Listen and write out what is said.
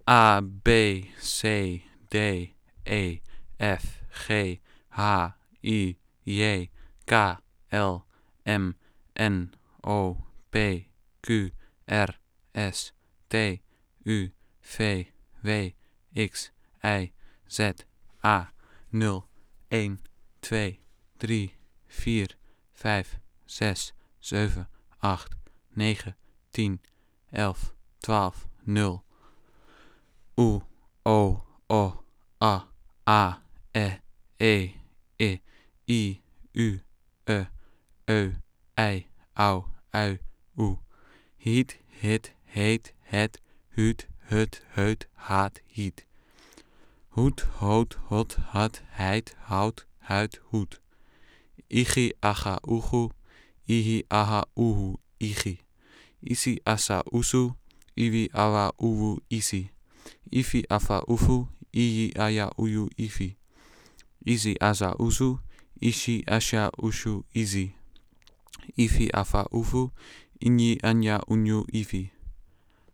A, B, C, D, E, F, G, H, I, J, K, L, M, N, O, P, Q, R, S, T, U, V, W, X, Y, Z, A, 0, 1, 2, 3, 4, 5, 6, 7, 8, 9, 10, 11, 12, 0. U, O, O, A, E, I, U, Ö, I, Au, U. Hiet, hit, heet, het, huut, hut, heut, haat, hiet. Hoed, hoot, hot, had, heid, hout, huid, hoed. Igi, aga, ugu, ihi, aha, uhu, igi. Isi, asa, usu, iwi, awa, uwu, isi. Ifi, afa, ufu, iyi, aya, uyu, ifi. Izi, aza, uzu, ishi, asha, ushu, izi. Ifi, afa, ufu, inyi, anya, unyu, ifi.